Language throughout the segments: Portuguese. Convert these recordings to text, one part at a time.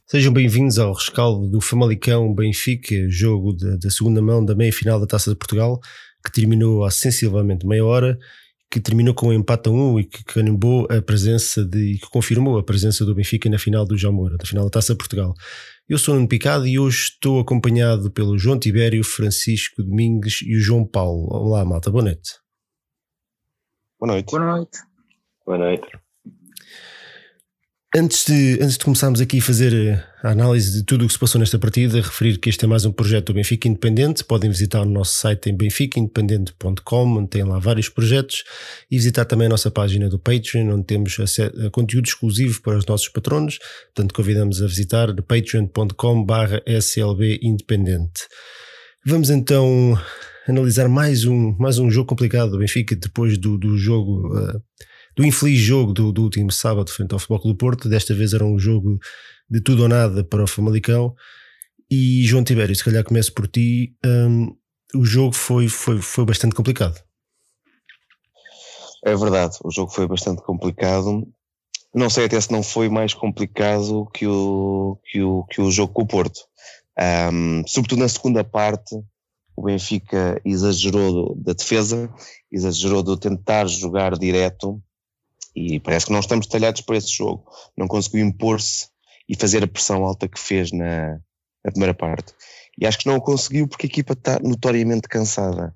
Sejam bem-vindos ao rescaldo do Famalicão Benfica, jogo da segunda mão da meia-final da Taça de Portugal, que terminou há sensivelmente meia hora, que terminou com um empate a 1 e que carimbou a presença e que confirmou a presença do Benfica na final do Jamora, da final da Taça de Portugal. Eu sou o Nuno Picado e hoje estou acompanhado pelo João Tibério, Francisco Domingues e o João Paulo. Olá, malta, boa noite. Boa noite. Boa noite. Boa noite. Antes de começarmos aqui a fazer a análise de tudo o que se passou nesta partida, referir que este é mais um projeto do Benfica Independente. Podem visitar o nosso site em benficaindependente.com, onde tem lá vários projetos, e visitar também a nossa página do Patreon, onde temos conteúdo exclusivo para os nossos patronos. Portanto, convidamos a visitar patreon.com/slbindependente. Vamos então analisar mais um jogo complicado do Benfica, depois do jogo... do infeliz jogo do último sábado frente ao Futebol Clube do Porto. Desta vez era um jogo de tudo ou nada para o Famalicão. E João Tibério, se calhar começo por ti. O jogo foi bastante complicado. É verdade, o jogo foi bastante complicado. Não sei até se não foi mais complicado que o jogo com o Porto. Sobretudo na segunda parte, o Benfica exagerou da defesa, exagerou de tentar jogar direto. E parece que não estamos talhados para esse jogo. Não conseguiu impor-se e fazer a pressão alta que fez na primeira parte. E acho que não o conseguiu porque a equipa está notoriamente cansada.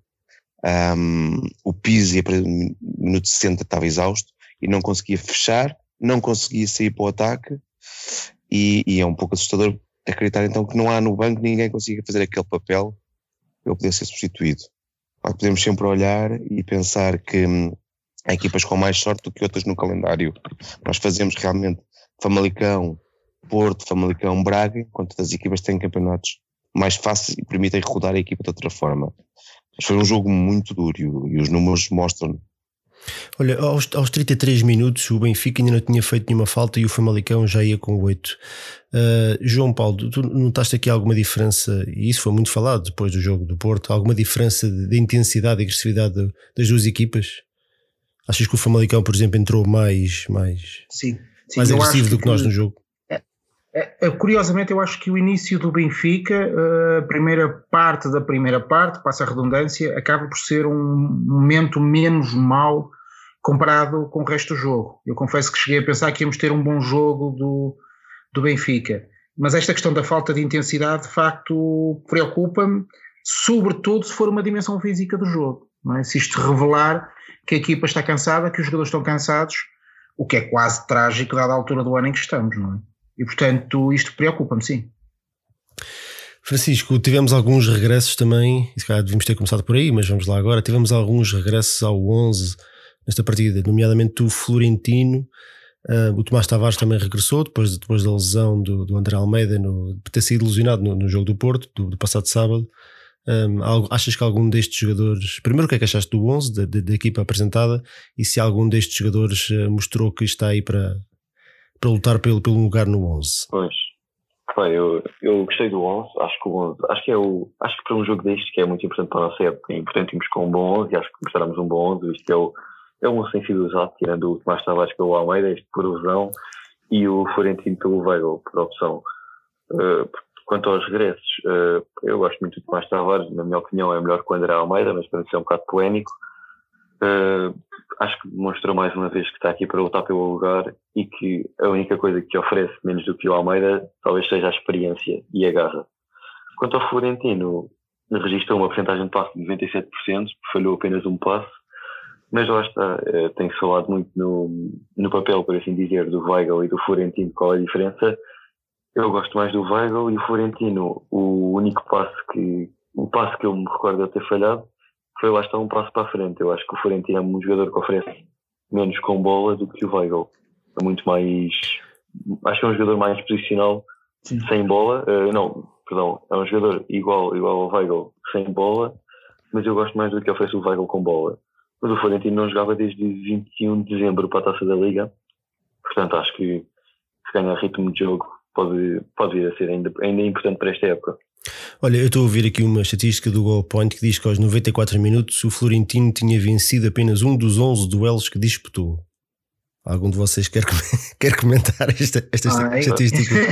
O Pizzi, a minuto 60, estava exausto e não conseguia fechar, não conseguia sair para o ataque. E é um pouco assustador acreditar então que não há no banco ninguém que consiga fazer aquele papel para ele poder ser substituído. Claro, podemos sempre olhar e pensar que há equipas com mais sorte do que outras no calendário. Nós fazemos realmente Famalicão, Porto, Famalicão, Braga, enquanto as equipas têm campeonatos mais fáceis e permitem rodar a equipa de outra forma. Mas foi um jogo muito duro e os números mostram. Olha, aos 33 minutos o Benfica ainda não tinha feito nenhuma falta e o Famalicão já ia com 8. João Paulo, tu notaste aqui alguma diferença, e isso foi muito falado depois do jogo do Porto, alguma diferença de intensidade e agressividade das duas equipas? Achas que o Famalicão, por exemplo, entrou mais agressivo do que nós no jogo? Curiosamente, eu acho que o início do Benfica, a primeira parte da primeira parte, passa a redundância, acaba por ser um momento menos mau comparado com o resto do jogo. Eu confesso que cheguei a pensar que íamos ter um bom jogo do Benfica. Mas esta questão da falta de intensidade, de facto, preocupa-me, sobretudo se for uma dimensão física do jogo. Não é? Se isto revelar que a equipa está cansada, que os jogadores estão cansados, o que é quase trágico dada a altura do ano em que estamos, não é? E portanto isto preocupa-me, sim. Francisco, tivemos alguns regressos também, e se calhar devíamos ter começado por aí, mas vamos lá agora. Tivemos alguns regressos ao 11 nesta partida, nomeadamente o Florentino. O Tomás Tavares também regressou depois da lesão do André Almeida, de ter sido lesionado no jogo do Porto do passado sábado. Achas que algum destes jogadores, primeiro, o que é que achaste do 11 da equipa apresentada, e se algum destes jogadores mostrou que está aí para lutar pelo lugar no 11? Pois, bem, eu gostei do 11, acho que o 11, acho que para um jogo destes que é muito importante para a nossa época, é importante irmos com um bom 11, e acho que mostrarmos um bom 11, isto é um 11 sem sido usado, tirando o Tomás Tavares pelo Almeida, este por lesão, e o Florentino pelo Weigl, por opção. Quanto aos regressos, eu gosto muito do Tomás Tavares, na minha opinião é melhor que o André Almeida, mas para ser um bocado polémico. Acho que demonstrou mais uma vez que está aqui para lutar pelo lugar e que a única coisa que oferece menos do que o Almeida talvez seja a experiência e a garra. Quanto ao Florentino, registrou uma porcentagem de passe de 97%, falhou apenas um passe, mas lá está, tem-se falado muito no papel, por assim dizer, do Weigl e do Florentino, qual é a diferença. Eu gosto mais do Weigl, e o Florentino, o único passe que eu me recordo de ter falhado foi lá estar um passo para a frente. Eu acho que o Florentino é um jogador que oferece menos com bola do que o Weigl. É muito mais, acho que é um jogador mais posicional. Sim. Sem bola, é um jogador igual ao Weigl sem bola, mas eu gosto mais do que oferece o Weigl com bola. Mas o Florentino não jogava desde 21 de dezembro para a Taça da Liga, portanto acho que se ganhar ritmo de jogo pode vir a ser ainda importante para esta época. Olha, eu estou a ouvir aqui uma estatística do Goal Point que diz que aos 94 minutos o Florentino tinha vencido apenas um dos 11 duelos que disputou. Algum de vocês quer comentar esta estatística?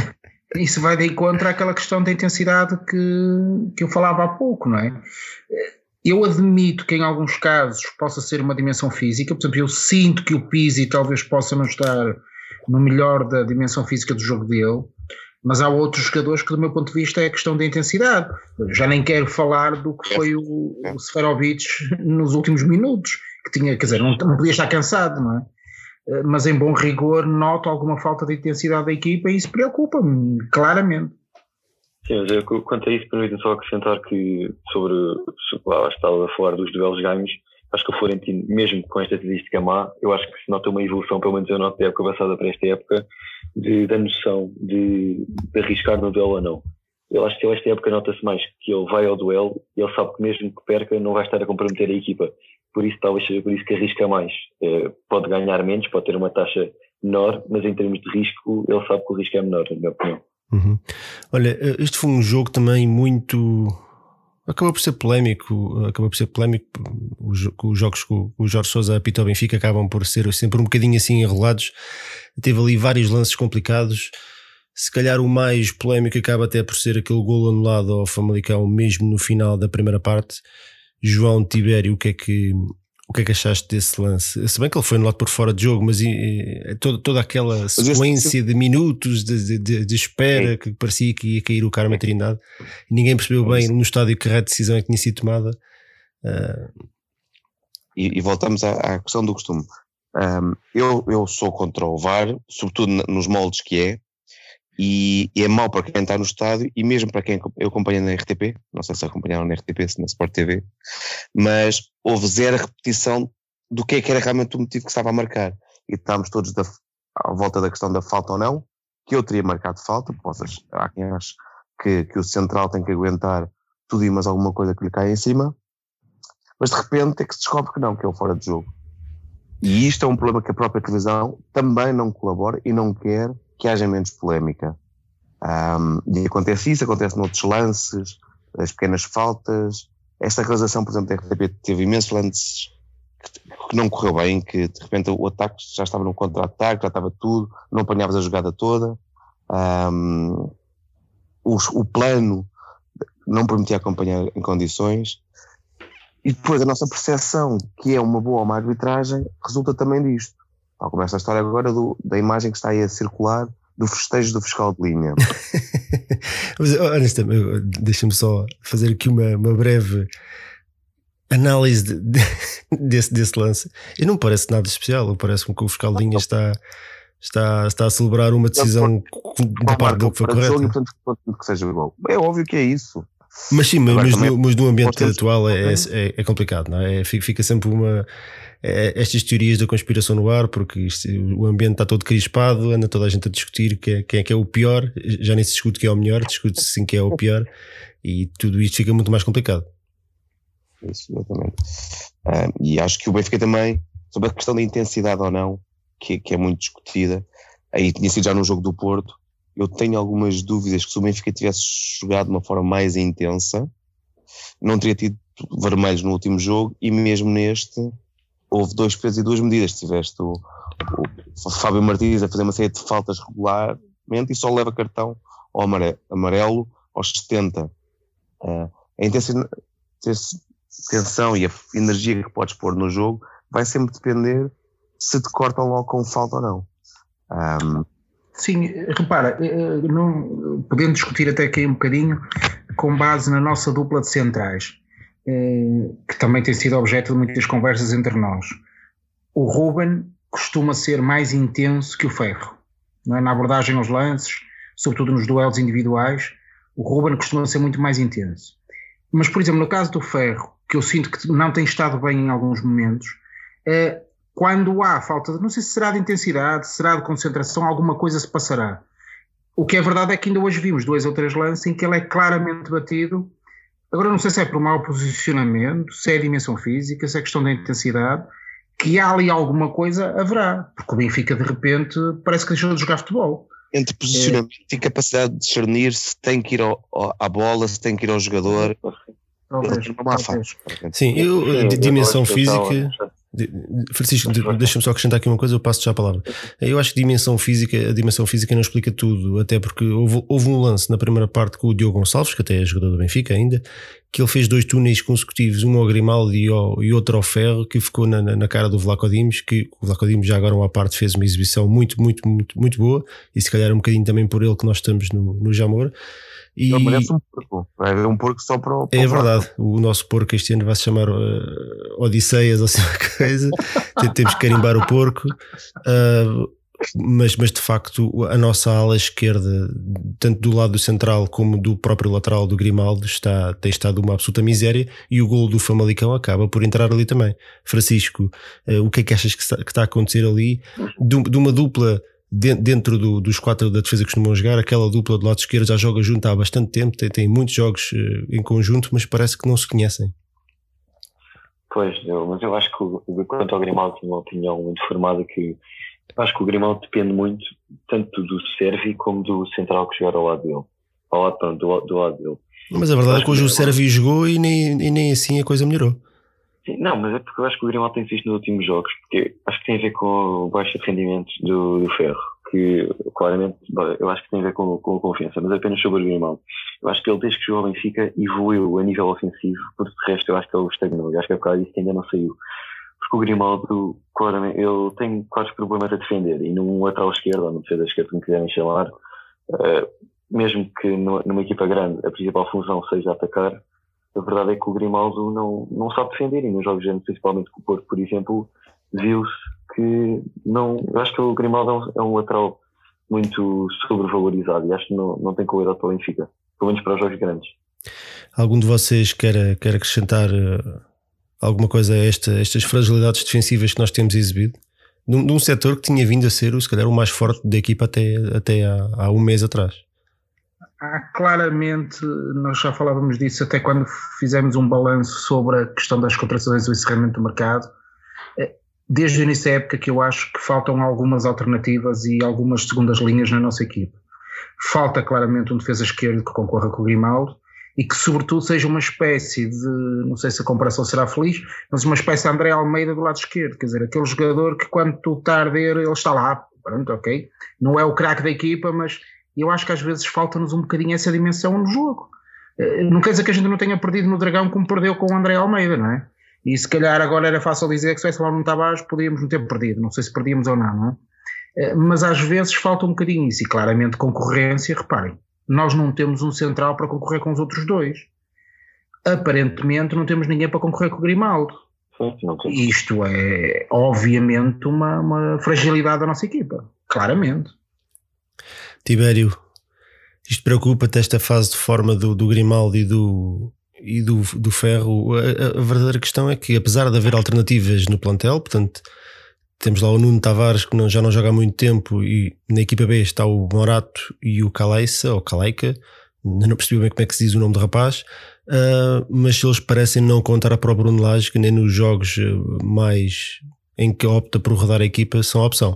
isso vai de encontro àquela questão da intensidade que eu falava há pouco, não é? Eu admito que em alguns casos possa ser uma dimensão física, por exemplo, eu sinto que o Pizzi talvez possa não estar no melhor da dimensão física do jogo dele, mas há outros jogadores que do meu ponto de vista é a questão da intensidade. Eu já nem quero falar do que foi o Seferovic nos últimos minutos, que tinha, quer dizer, não podia estar cansado, não é? Mas em bom rigor noto alguma falta de intensidade da equipa e isso preocupa-me, claramente. Sim, mas quanto a isso, permite-me só acrescentar que estava a falar dos duelos ganhos, acho que o Florentino, mesmo com esta estatística má, eu acho que se nota uma evolução, pelo menos eu noto da época passada para esta época, da noção de arriscar no duelo ou não. Eu acho que esta época nota-se mais que ele vai ao duelo e ele sabe que mesmo que perca não vai estar a comprometer a equipa. Por isso, talvez seja por isso que arrisca mais. Pode ganhar menos, pode ter uma taxa menor, mas em termos de risco, ele sabe que o risco é menor, na minha opinião. Uhum. Olha, este foi um jogo também muito... Acabou por ser polémico. Os jogos que o Jorge Sousa apita ao Benfica acabam por ser sempre um bocadinho assim enrolados. Teve ali vários lances complicados. Se calhar o mais polémico acaba até por ser aquele golo anulado ao Famalicão mesmo no final da primeira parte. João Tibério, o que é que achaste desse lance? Se bem que ele foi anulado por fora de jogo, mas toda aquela sequência de minutos de espera que parecia que ia cair o Carmo Trindade, e ninguém percebeu bem no estádio que a decisão é que tinha sido tomada. E voltamos à questão do costume. Eu sou contra o VAR, sobretudo nos moldes que é, e é mau para quem está no estádio e mesmo para quem eu acompanho na RTP, não sei se acompanharam na RTP, se na Sport TV, mas houve zero repetição do que era realmente o motivo que estava a marcar, e estávamos todos à volta da questão da falta ou não, que eu teria marcado falta, há quem ache que o central tem que aguentar tudo e mais alguma coisa que lhe cai em cima, mas de repente é que se descobre que não, que é o fora de jogo. E isto é um problema que a própria televisão também não colabora e não quer que haja menos polémica. E acontece isso, acontece noutros lances, as pequenas faltas. Esta realização, por exemplo, da RTP teve imensos lances que não correu bem, que de repente o ataque já estava num contra-ataque, já estava tudo, não apanhavas a jogada toda. O plano não permitia acompanhar em condições. E depois a nossa percepção, que é uma boa ou má arbitragem, resulta também disto. Tal como esta história agora da imagem que está aí a circular do festejo do fiscal de linha. Mas honestamente, deixa-me só fazer aqui uma breve análise desse lance. E não parece nada especial, parece-me que o fiscal de linha está a celebrar uma decisão da parte dele que foi correta. E, portanto, que seja igual. É óbvio que é isso. Mas sim, mas no ambiente atual é complicado, não é? Fica sempre estas teorias da conspiração no ar, porque o ambiente está todo crispado, anda toda a gente a discutir quem é que é o pior, já nem se discute quem é o melhor, discute-se sim quem é o pior, e tudo isto fica muito mais complicado. Isso, exatamente. E acho que o Benfica também, sobre a questão da intensidade ou não, que é muito discutida, aí tinha sido já no jogo do Porto, eu tenho algumas dúvidas que se o Benfica tivesse jogado de uma forma mais intensa, não teria tido vermelhos no último jogo, e mesmo neste houve 2 pesos e 2 medidas. Tiveste o Fábio Martins a fazer uma série de faltas regularmente e só leva cartão ao amarelo aos 70. A tensão e a energia que podes pôr no jogo vai sempre depender se te cortam logo com falta ou não. Sim, repara, podendo discutir até aqui um bocadinho com base na nossa dupla de centrais, que também tem sido objeto de muitas conversas entre nós. O Ruben costuma ser mais intenso que o Ferro, não é? Na abordagem aos lances, sobretudo nos duelos individuais, o Ruben costuma ser muito mais intenso. Mas, por exemplo, no caso do Ferro, que eu sinto que não tem estado bem em alguns momentos, quando há falta de, não sei se será de intensidade, será de concentração, alguma coisa se passará. O que é verdade é que ainda hoje vimos 2 ou 3 lances em que ele é claramente batido. Agora não sei se é por mau posicionamento, se é a dimensão física, se é questão da intensidade, que há ali alguma coisa, haverá. Porque o Benfica de repente parece que deixou de jogar futebol. Entre posicionamento e capacidade de discernir se tem que ir à bola, se tem que ir ao jogador. Sim, dimensão física. Francisco, deixa-me só acrescentar aqui uma coisa, eu passo já a palavra. Eu acho que a dimensão física não explica tudo, até porque houve um lance na primeira parte com o Diogo Gonçalves, que até é jogador do Benfica ainda, que ele fez 2 túneis consecutivos, um ao Grimaldo e outro ao Ferro, que ficou na cara do Vlaco Dimos, que o Vlaco Dimos já agora uma parte fez uma exibição muito boa, e se calhar um bocadinho também por ele que nós estamos no Jamor. E ele merece um porco. Vai haver um porco só para o é verdade, o nosso porco este ano vai se chamar Odisseias ou assim uma coisa. Temos que carimbar o porco, mas de facto a nossa ala esquerda, tanto do lado do central como do próprio lateral do Grimaldo, tem estado uma absoluta miséria, e o golo do Famalicão acaba por entrar ali também. Francisco, o que é que achas que está a acontecer ali de uma dupla dentro dos 4 da defesa que costumam jogar? Aquela dupla do lado esquerdo já joga junto há bastante tempo, tem muitos jogos em conjunto, mas parece que não se conhecem. Pois, mas eu acho que quanto ao Grimaldo, tenho uma opinião muito formada, que eu acho que o Grimaldo depende muito tanto do Sérvio como do central que jogar ao lado dele, do lado dele. Mas a verdade é que hoje o Sérvio jogou e nem assim a coisa melhorou. Sim, não, mas é porque eu acho que o Grimaldo tem visto nos últimos jogos, porque acho que tem a ver com o baixo rendimento do Ferro, que claramente eu acho que tem a ver com a confiança, mas apenas sobre o Grimaldo. Eu acho que ele, desde que jogou ao Benfica, evoluiu a nível ofensivo, porque de resto eu acho que ele estagnou, eu acho que é por causa disso que ainda não saiu. Porque o Grimaldo, claramente, ele tem claros problemas a defender, e num lateral esquerdo, ou no defesa esquerdo, como quiserem chamar, mesmo que numa equipa grande a principal função seja atacar, a verdade é que o Grimaldo não sabe defender, e nos jogos de principalmente com o Porto, por exemplo, viu-se que não. Eu acho que o Grimaldo é um lateral muito sobrevalorizado, e acho que não tem qualidade para o Benfica, pelo menos para os jogos grandes. Algum de vocês quer acrescentar alguma coisa a estas fragilidades defensivas que nós temos exibido? De um setor que tinha vindo a ser, se calhar, o mais forte da equipa até há um mês atrás. Claramente, nós já falávamos disso até quando fizemos um balanço sobre a questão das contratações e o encerramento do mercado. Desde o início da época que eu acho que faltam algumas alternativas e algumas segundas linhas na nossa equipe. Falta claramente um defesa esquerdo que concorra com o Grimaldo e que sobretudo seja uma espécie de, não sei se a comparação será feliz, mas uma espécie de André Almeida do lado esquerdo, quer dizer, aquele jogador que quando tu está a arder ele está lá, pronto, ok, não é o craque da equipa, mas eu acho que às vezes falta-nos um bocadinho essa dimensão no jogo. Não quer dizer que a gente não tenha perdido no Dragão como perdeu com o André Almeida, não é? E se calhar agora era fácil dizer que se tivesse lá no Tavares podíamos não ter perdido, não sei se perdíamos ou não é? Mas às vezes falta um bocadinho isso, e claramente concorrência, reparem, nós não temos um central para concorrer com os outros dois. Aparentemente não temos ninguém para concorrer com o Grimaldo. Isto é obviamente uma fragilidade da nossa equipa, claramente. Tibério, isto preocupa-te, esta fase de forma do Grimaldo e do Ferro? A verdadeira questão é que, apesar de haver alternativas no plantel, portanto, temos lá o Nuno Tavares que já não joga há muito tempo, e na equipa B está o Morato e o Caleissa, ou Caleica, não percebi bem como é que se diz o nome do rapaz, mas eles parecem não contar para o Bruno Lage, que nem nos jogos mais em que opta por rodar a equipa são a opção.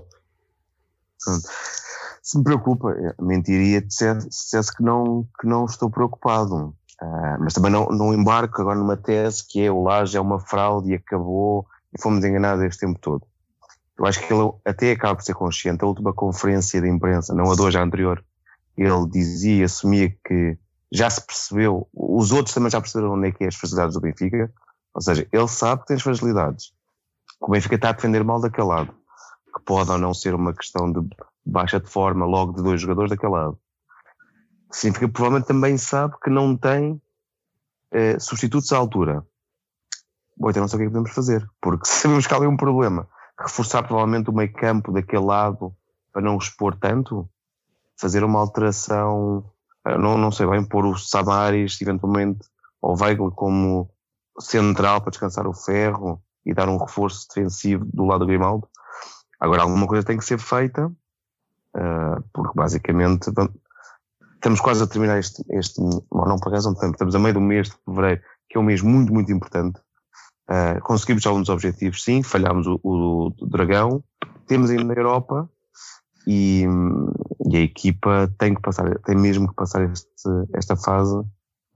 Se me preocupa, mentiria se dissesse que não estou preocupado, mas também não embarco agora numa tese que o Lage é uma fraude e acabou e fomos enganados este tempo todo. Eu acho que ele até acaba por ser consciente. A última conferência de imprensa, não a de hoje, a anterior, ele dizia, assumia que já se percebeu, os outros também já perceberam onde é que é as fragilidades do Benfica, ou seja, ele sabe que tem as fragilidades, que o Benfica está a defender mal daquele lado, que pode ou não ser uma questão de baixa de forma logo de 2 jogadores daquele lado. Significa que provavelmente também sabe que não tem substitutos à altura. Bom, então não sei o que é que podemos fazer, porque sabemos que há ali um problema. Reforçar provavelmente o meio campo daquele lado para não expor tanto, fazer uma alteração, não sei bem, pôr o Samaris eventualmente, ou Weigl como central para descansar o Ferro e dar um reforço defensivo do lado do Grimaldo. Agora alguma coisa tem que ser feita, porque basicamente estamos quase a terminar não por acaso não estamos a meio do mês de fevereiro, que é um mês muito, muito importante. Conseguimos alguns objetivos, sim, falhámos o Dragão, temos ainda a Europa e a equipa tem mesmo que passar esta fase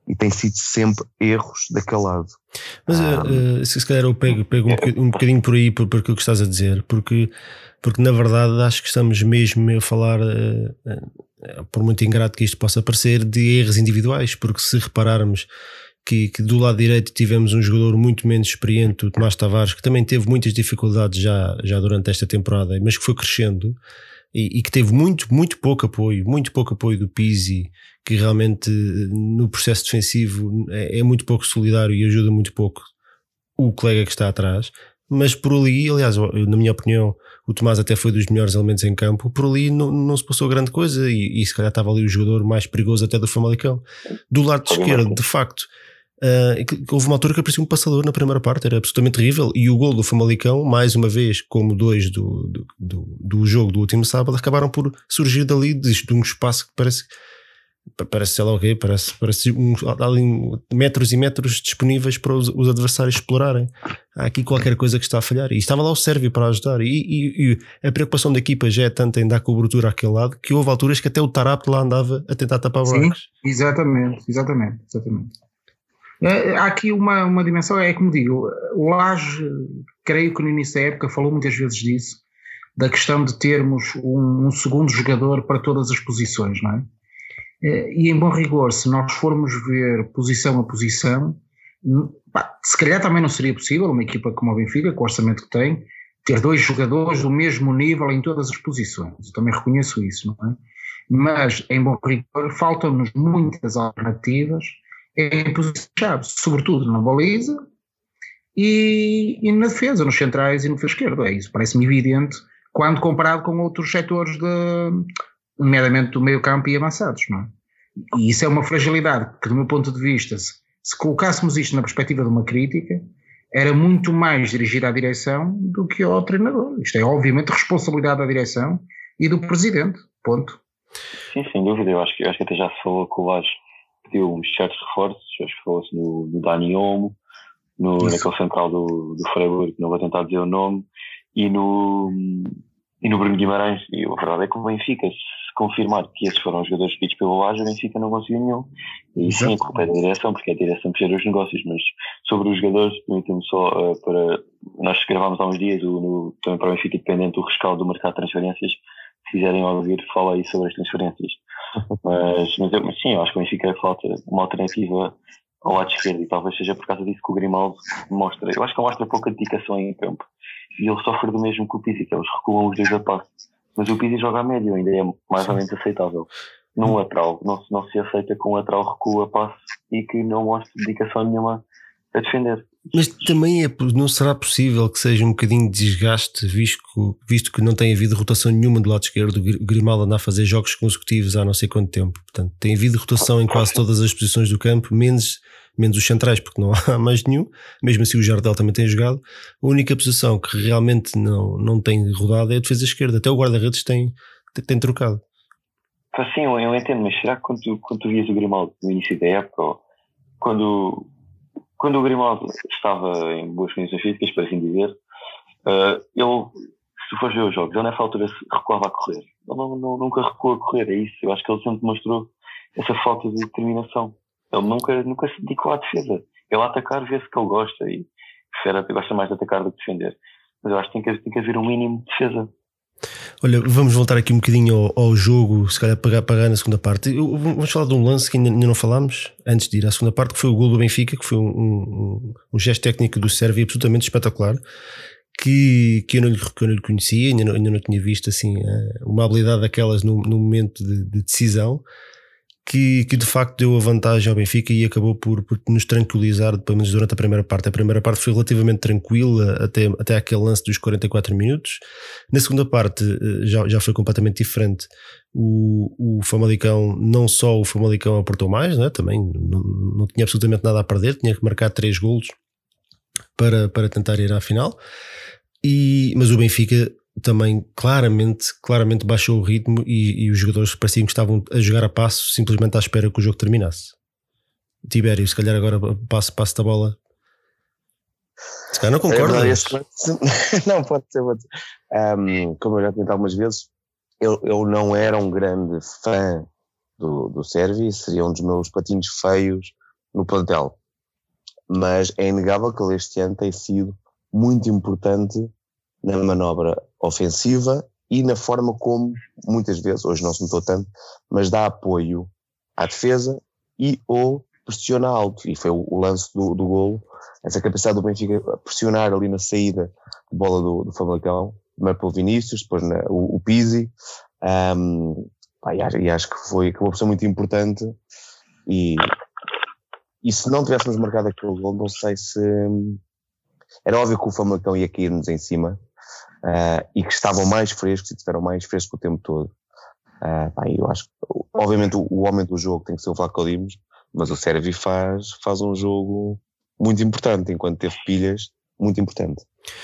e tem sido sempre erros daquele lado. Mas se calhar eu pego um bocadinho por aí por aquilo que estás a dizer, porque na verdade acho que estamos mesmo a falar, por muito ingrato que isto possa parecer, de erros individuais, porque se repararmos que do lado direito tivemos um jogador muito menos experiente, o Tomás Tavares, que também teve muitas dificuldades já durante esta temporada, mas que foi crescendo e que teve muito pouco apoio do Pizzi, que realmente no processo defensivo é muito pouco solidário e ajuda muito pouco o colega que está atrás. Mas por ali, aliás, na minha opinião, o Tomás até foi dos melhores elementos em campo. Por ali não se passou grande coisa e se calhar estava ali o jogador mais perigoso até do Famalicão. Do lado esquerdo, de facto, houve uma altura que apareceu um passador na primeira parte, era absolutamente terrível, e o gol do Famalicão, mais uma vez, como dois do jogo do último sábado, acabaram por surgir dali de um espaço que parece sei lá o quê, parece ali metros e metros disponíveis para os adversários explorarem. Há aqui qualquer coisa que está a falhar, e estava lá o Sérvio para ajudar, e a preocupação da equipa já é tanta em dar cobertura àquele lado, que houve alturas que até o Tarapto lá andava a tentar tapar buracos. Sim, exatamente. Há aqui uma dimensão, é como digo, o Laje, creio que no início da época falou muitas vezes disso, da questão de termos um segundo jogador para todas as posições, não é? E em bom rigor, se nós formos ver posição a posição, se calhar também não seria possível uma equipa como a Benfica, com o orçamento que tem, ter dois jogadores do mesmo nível em todas as posições. Eu também reconheço isso, não é? Mas em bom rigor faltam-nos muitas alternativas em posição-chave, sobretudo na baliza e na defesa, nos centrais e no defesa esquerdo. É isso, parece-me evidente quando comparado com outros setores, nomeadamente do meio campo e avançados, não é? E isso é uma fragilidade que, do meu ponto de vista, se colocássemos isto na perspectiva de uma crítica, era muito mais dirigida à direção do que ao treinador. Isto é obviamente responsabilidade da direção e do presidente, ponto. Sim, sem dúvida, eu acho que até já se falou que o Laje pediu uns certos reforços, acho que falou-se no Dani Olmo, naquele central do Freiburg, não vou tentar dizer o nome, e no Bruno Guimarães. E a verdade é que o Benfica, se confirmar que esses foram os jogadores pedidos pelo Laje, o Benfica não conseguiu nenhum. E sim, a culpa é da direção, porque é a direção que gera os negócios, mas sobre os jogadores, permitam-me só nós gravámos há uns dias também para o Benfica dependente do rescaldo do mercado de transferências. Se quiserem ouvir, fala aí sobre as transferências. Mas sim, eu acho que o Benfica falta uma alternativa ao lado esquerdo, e talvez seja por causa disso que o Grimaldo mostra. Eu acho que ele mostra pouca dedicação em campo. E ele sofre do mesmo que o Pizzi, que eles recuam os dois a passe. Mas o Pizzi joga a médio, ainda é mais ou menos aceitável. Num lateral, não se aceita que um lateral recua a passe e que não mostre dedicação nenhuma a defender. Mas também não será possível que seja um bocadinho de desgaste, visto que não tem havido rotação nenhuma do lado esquerdo. O Grimaldo anda a fazer jogos consecutivos há não sei quanto tempo. Portanto, tem havido rotação em quase todas as posições do campo, menos os centrais, porque não há mais nenhum. Mesmo assim o Jardel também tem jogado. A única posição que realmente não tem rodado é a defesa esquerda. Até o guarda-redes tem trocado. Sim, eu entendo, mas será que quando tu vias o Grimaldo no início da época, quando o Grimaldo estava em boas condições físicas, para assim dizer, ele, se tu fores ver os jogos, ele nessa altura recuava a correr. Ele nunca recuou a correr, é isso. Eu acho que ele sempre mostrou essa falta de determinação. Ele nunca se dedicou à defesa. Ele a atacar vê-se que ele gosta e gosta mais de atacar do que defender. Mas eu acho que tem que haver um mínimo de defesa. Olha, vamos voltar aqui um bocadinho ao jogo, se calhar pagar na segunda parte. Vamos falar de um lance que ainda não falámos antes de ir à segunda parte, que foi o gol do Benfica, que foi um gesto técnico do Sérvio absolutamente espetacular, que eu não lhe conhecia, ainda não tinha visto assim uma habilidade daquelas no momento de decisão, que de facto deu a vantagem ao Benfica e acabou por nos tranquilizar, pelo menos durante a primeira parte. A primeira parte foi relativamente tranquila até aquele lance dos 44 minutos. Na segunda parte já foi completamente diferente. O Famalicão, não só o Famalicão aportou mais, né? Também não tinha absolutamente nada a perder, tinha que marcar 3 golos para tentar ir à final. Mas o Benfica também claramente baixou o ritmo e os jogadores pareciam que estavam a jogar a passo, simplesmente à espera que o jogo terminasse. Tibério, se calhar agora passo-te a bola. Se calhar não concordas? Não, pode ser. Como eu já tinha dito algumas vezes, eu não era um grande fã do Sérvio, seria um dos meus patinhos feios no plantel. Mas é inegável que ele este ano tem sido muito importante na manobra ofensiva e na forma como, muitas vezes, hoje não se notou tanto, mas dá apoio à defesa e ou pressiona alto. E foi o lance do golo, essa capacidade do Benfica pressionar ali na saída de bola do Famalicão, primeiro pelo Vinícius, depois o Pizzi, e acho que foi uma opção muito importante. E se não tivéssemos marcado aquele gol, não sei se... Era óbvio que o Famalicão ia cair-nos em cima, e que estavam mais frescos e estiveram mais frescos o tempo todo. Eu acho que, obviamente, o homem do jogo tem que ser o Vlaco Dimos, mas o Sérvio faz um jogo muito importante, enquanto teve pilhas, muito importante.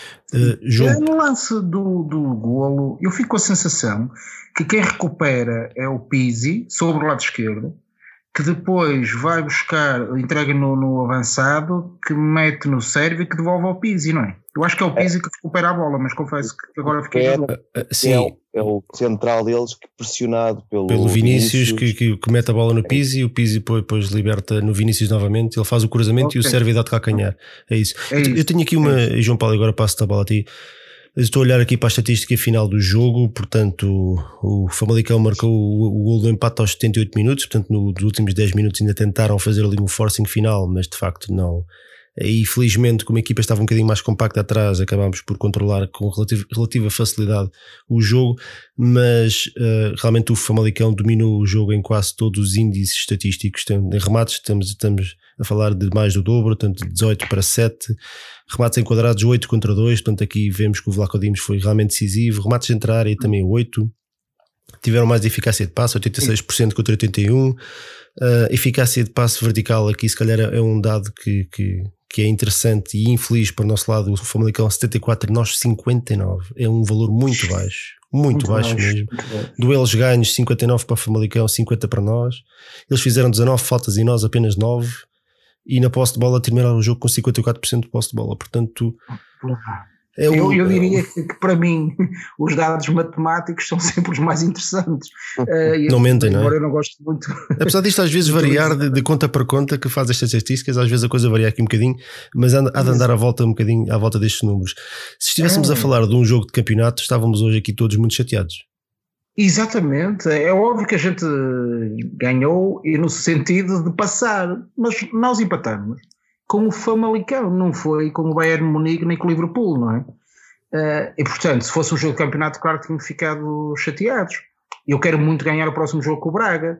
No lance do golo, eu fico com a sensação que quem recupera é o Pizzi, sobre o lado esquerdo, que depois vai buscar, entrega no avançado, que mete no Sérvio e que devolve ao Pizzi, não é? Eu acho que é o Pizzi que recupera a bola, mas confesso que agora fiquei... Sim. É o central deles que, pressionado pelo Vinícius que mete a bola no Pizzi, e o Pizzi depois liberta no Vinícius novamente, ele faz o cruzamento e o Sérvio dá de calcanhar. É isso. Eu tenho aqui uma... E João Paulo, agora passo a bola a ti. Estou a olhar aqui para a estatística final do jogo, portanto o Famalicão marcou o gol do empate aos 78 minutos, portanto nos últimos 10 minutos ainda tentaram fazer ali um forcing final, mas de facto não. E felizmente, como a equipa estava um bocadinho mais compacta atrás, acabámos por controlar com relativa facilidade o jogo, mas realmente o Famalicão dominou o jogo em quase todos os índices estatísticos. Em remates estamos a falar de mais do dobro, tanto de 18-7, remates enquadrados 8-2, portanto aqui vemos que o Vlaco Dimos foi realmente decisivo, remates de área e também 8, tiveram mais eficácia de passe, 86% contra 81%, eficácia de passe vertical aqui se calhar é um dado que é interessante e infeliz para o nosso lado. O Famalicão 74, nós 59, é um valor muito baixo, muito baixo mesmo. Duelos ganhos 59 para o Famalicão, 50 para nós. Eles fizeram 19 faltas e nós apenas 9, e na posse de bola terminaram o jogo com 54% de posse de bola, portanto eu diria que para mim os dados matemáticos são sempre os mais interessantes. Não mentem, não é? Agora eu não gosto muito. Apesar disto às vezes variar de conta para conta, que faz estas estatísticas, às vezes a coisa varia aqui um bocadinho, mas há de andar a volta um bocadinho à volta destes números. Se estivéssemos a falar de um jogo de campeonato, estávamos hoje aqui todos muito chateados. Exatamente, é óbvio que a gente ganhou e no sentido de passar, mas nós empatamos com o Famalicão, não foi com o Bayern Munique nem com o Liverpool, não é? E portanto, se fosse um jogo de campeonato, claro que tínhamos ficado chateados. Eu quero muito ganhar o próximo jogo com o Braga,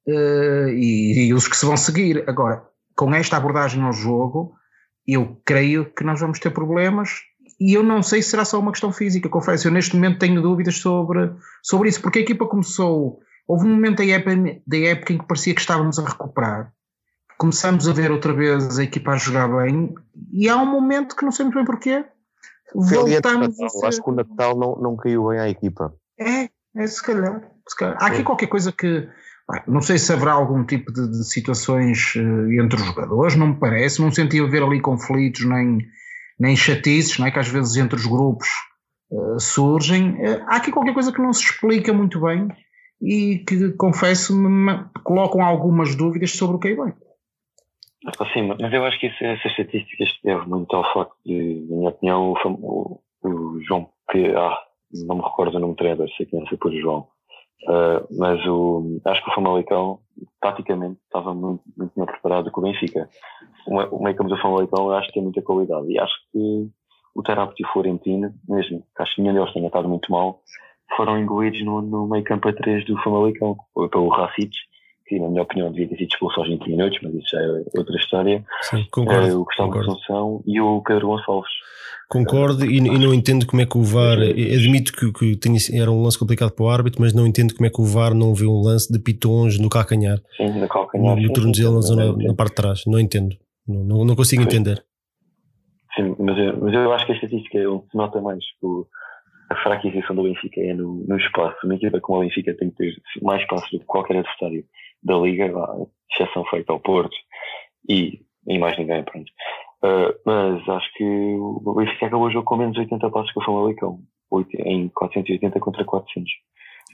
e os que se vão seguir. Agora, com esta abordagem ao jogo, eu creio que nós vamos ter problemas, e eu não sei se será só uma questão física, confesso, eu neste momento tenho dúvidas sobre isso, porque a equipa começou, houve um momento da época em que parecia que estávamos a recuperar, começamos a ver outra vez a equipa a jogar bem, e há um momento que não sei muito bem porquê, voltamos a ser... Acho que o Natal não caiu bem à equipa. Se calhar. Há aqui qualquer coisa que... Não sei se haverá algum tipo de situações entre os jogadores, não me parece, não senti haver ali conflitos nem chatices, não é? Que às vezes entre os grupos surgem. Há aqui qualquer coisa que não se explica muito bem e que, confesso, me colocam algumas dúvidas sobre o que é bem. Sim, mas eu acho que essas estatísticas deve muito ao facto de, na minha opinião, o João, que não me recordo o nome do treinador, sei que não sei por João, mas acho que o Famalicão taticamente estava muito, muito melhor preparado que o Benfica. O meio campo do Famalicão eu acho que tem muita qualidade, e acho que o Tarapti e o Florentino, mesmo que acho que nenhum deles tenha estado muito mal, foram engolidos no meio campo a 3 do Famalicão, pelo Racic, que na minha opinião devia ter sido expulso aos 20 minutos, mas isso já é outra história. Sim, concordo. O Gustavo Assunção e o Pedro Gonçalves. Concordo, e não entendo como é que o VAR, admito que era um lance complicado para o árbitro, mas não entendo como é que o VAR não viu um lance de pitons no calcanhar. Sim, no calcanhar. No tornozelo, na parte de trás. Não entendo. Não consigo entender. Sim, mas eu acho que a estatística é onde se nota mais que a fraqueza do Benfica é no espaço. Uma equipa como a Benfica tem que ter mais espaço do que qualquer adversário da Liga, exceção feita ao Porto e mais ninguém, pronto. Mas acho que o Benfica acabou o jogo com menos 80 passos que o Famalicão, em 480 contra 400.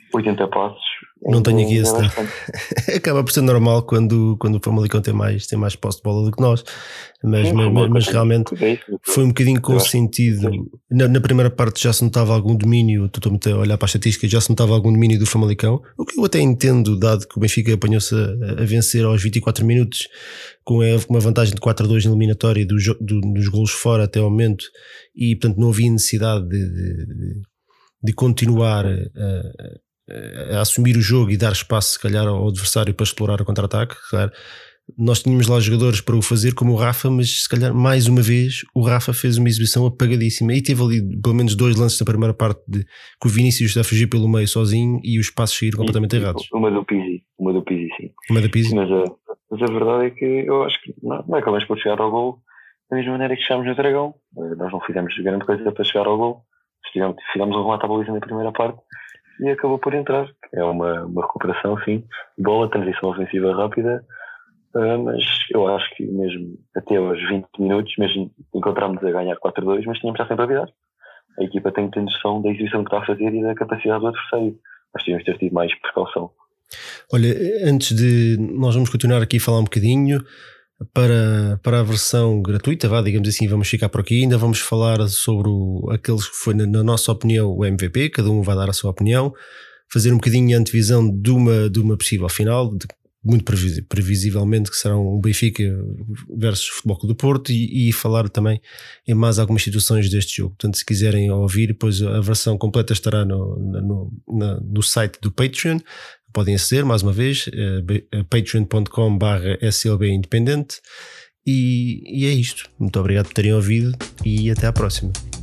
80 passos. Não tenho aqui esse dado. Acaba por ser normal quando o Famalicão tem mais posse de bola do que nós, mas realmente foi um bocadinho com sentido. Na primeira parte já se notava algum domínio, estou a olhar para a estatística, já se notava algum domínio do Famalicão, o que eu até entendo, dado que o Benfica apanhou-se a vencer aos 24 minutos com uma vantagem de 4-2 na eliminatória dos golos fora até ao momento, e portanto não havia necessidade de continuar a assumir o jogo e dar espaço se calhar ao adversário para explorar o contra-ataque. Claro, nós tínhamos lá jogadores para o fazer como o Rafa, mas se calhar mais uma vez o Rafa fez uma exibição apagadíssima e teve ali pelo menos 2 lances na primeira parte que o Vinícius está a fugir pelo meio sozinho e os passos saíram completamente errados. Uma do Pizzi sim. Uma da Pizzi? Mas a verdade é que eu acho que não acabamos por chegar ao gol da mesma maneira que chegámos no Dragão. Nós não fizemos grande coisa para chegar ao gol, fizemos um remate à baliza na primeira parte e acabou por entrar. É uma recuperação, sim, bola, transição ofensiva rápida, mas eu acho que mesmo até aos 20 minutos, mesmo encontrámos a ganhar 4-2, mas tínhamos já sempre a virar. A equipa tem que ter noção da exibição que está a fazer e da capacidade do adversário. Nós tínhamos de ter tido mais precaução. Olha, antes de nós vamos continuar aqui a falar um bocadinho para a versão gratuita, digamos assim, vamos ficar por aqui, ainda vamos falar sobre aqueles que foi na nossa opinião o MVP, cada um vai dar a sua opinião, fazer um bocadinho a antevisão de uma possível final, muito previsivelmente que serão o Benfica versus Futebol Clube do Porto e falar também em mais algumas situações deste jogo. Portanto, se quiserem ouvir, depois a versão completa estará no site do Patreon. Podem aceder mais uma vez, patreon.com/SLB Independente, e é isto. Muito obrigado por terem ouvido e até à próxima.